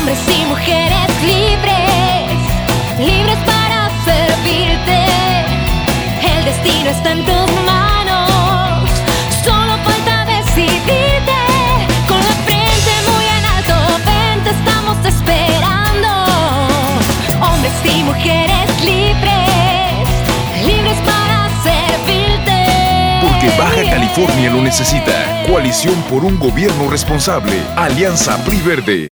hombres y mujeres libres, libres para servirte. El destino está en tus manos, solo falta decidirte. Con la frente muy en alto, ven, te estamos esperando. Hombres y mujeres libres, libres para servirte. Porque Baja California lo necesita. Coalición por un gobierno responsable. Alianza PRI Verde.